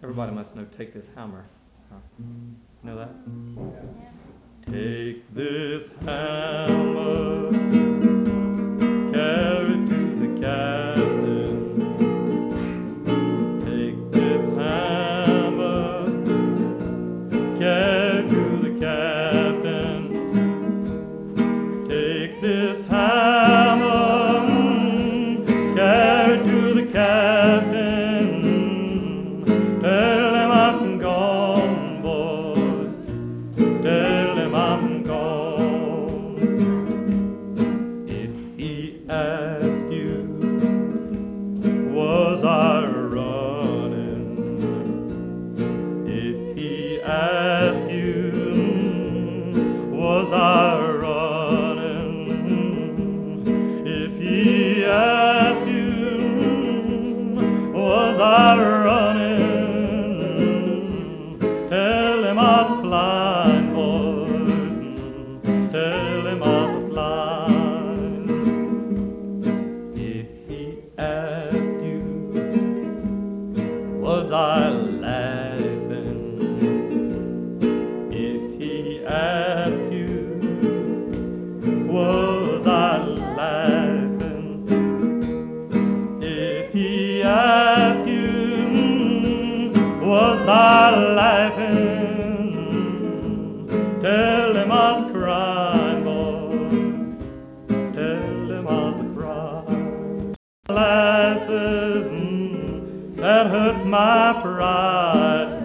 Everybody must know Take This Hammer. Know that? Take this hammer, carry it to the captain. Take this hammer, carry it to the captain. Take this hammer, carry it to the captain. Tell him I'm gone, boys. Tell him I'm gone. If he asks you, was I running? If he asks you, was I running? If he asks you, was I running? Tell him I was blind, boys. Tell him I was blind. If he asked you, was I laughing? If he asked you, was I laughing? If he asked you, was I laughing? Tell him I was crying, boy. Tell him I was crying. Lasses, that hurts my pride.